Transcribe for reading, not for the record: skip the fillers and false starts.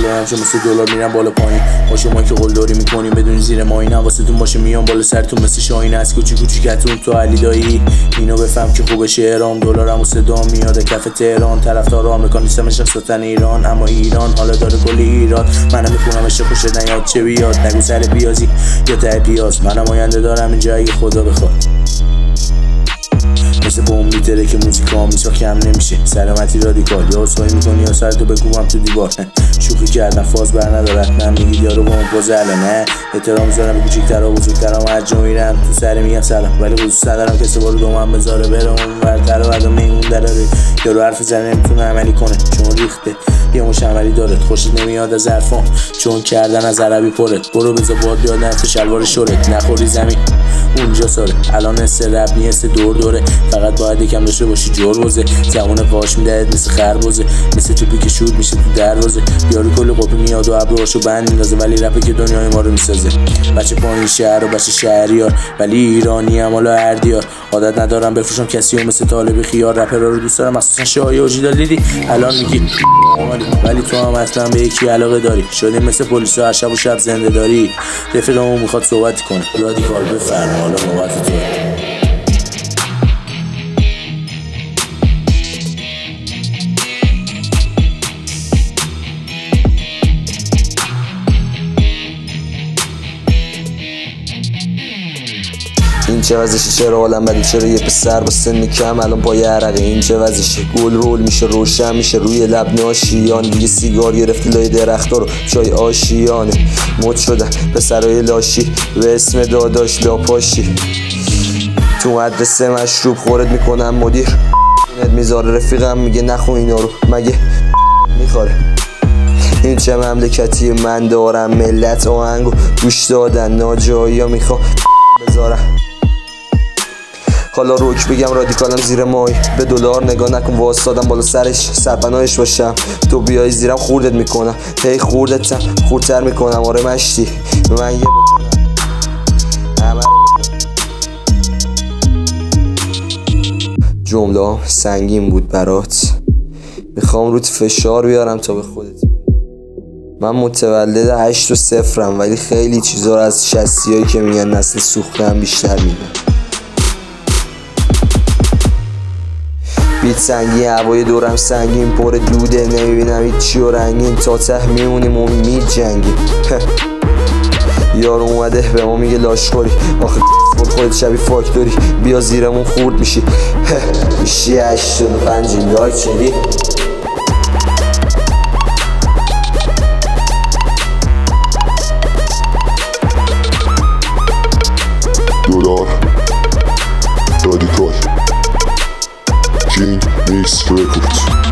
دارم چون مثل دلار میرم بالا پایین. با شما که قلدری میکنیم بدون زیر ماین، حواستون باشه میام بالا سرتون مثل شاهین. از کوچیکتون تو علی دایی اینو بفهم که خوبه شعرام. دلارم و صدا میاد کف تهران، طرفدار آمریکا نیستم شخصیتن ایران، اما ایران حالا داره کلی ایراد. منم میخونم عشق خوشت نیاد چه بیاد، نگو سر بیازی یا ته پیاز. منم آینده دارم اینجا اگه خدا بخواد. مثل بوم میتره که موزیکام هیچ کم نمیشه. سلامتی رادیکال یا اصحایی میکنی یا سرتو بکوبم تو دیوار. شوخی کردن فاز بر ندارد، من میگید یارو با اون پوز نه. احترام میذارم به کوچیک‌ترا و بزرگترا، هر جا میرم تو سر میگم سلام، ولی خصوص ندارم کسی بارو دومم بذاره بره اون ورتر و بعدا میمون دراره. یارو حرف زنه نمیتونه عملی کنه چون ریخته یه مش عملی داره. خوشت نمیاد از حرفام چون کردن از عربی پرت. برو بذار باد بیاد نفت شلوار شورت، نخوری زمین اونجا ساره. الان است رپ نیست دوره، فقط باید یکم داشته باشی جربوزه. زمان قاش میدهد مثل خربوزه، مثل توپی که شوت میشه تو دروازه. یارو کل قپی میاد و ابروهاشو بند میندازه، ولی رپه که دنیای ما رو میسازه. بچه پایین شهر و بچه شهریار، ولی ایرانی ام حالا اردیار. عادت ندارم بفروشم کسی و مثل طالب خیار. رپرها رو دوست دارم مخصوصا شاهی و جیدال. دیدی الان میگی ولی تو هم اصلا به یکی علاقه داری. شدیم مثل پلیسا هر شب و شب زنده داری. رفیقمون میخواد صحبت کنه، رادیکال بفرما حالا نوبت توه. این چه وضعشه؟ چرا عالم بده؟ چرا یه پسر با سن کم الان پای عرقه؟ این چه وضعشه؟ گل رول میشه روشن میشه روی لب ناشیان. دیگه سیگار گرفتی لای درختا رو چای آشیانه. مد شدن پسرای لاشی به اسم داداش لاپاشی. تو مدرسه مشروب خورد میکنم مدیر میذاره، رفیقم میگه نخون اینا رو مگه میخوره. این چه مملکتی من دارم؟ ملت آهنگو گوش دادن ناجایی ها میخوام بذارم. حالا روک بگم رادیکالم زیر مای، به دلار نگاه نکن واسادم بالا سرش سرپناهش باشم. تو بیای زیرم خوردت میکنم، هی خوردتم خوردتر میکنم. آره مشتی من یه بکنم همه رو میکنم. جمله سنگین بود برات، میخوام روت فشار بیارم تا به خودت. من متولد 8 و 0 ولی خیلی چیزا رو از 60ایی که میگن نسل سوختم بیشتر میدونم. بیت سنگین هوای دورم سنگین پر دوده، نمیبینم هیچی و رنگین تا ته میمونیم و میجنگیم. یارو اومده به ما میگه لاشخوری، آخه خودت شبیه فاکتوری. بیا زیرمون خورد میشی میشی 85 لایک چلی. دلار رادیکال کینگ میکس رکورد.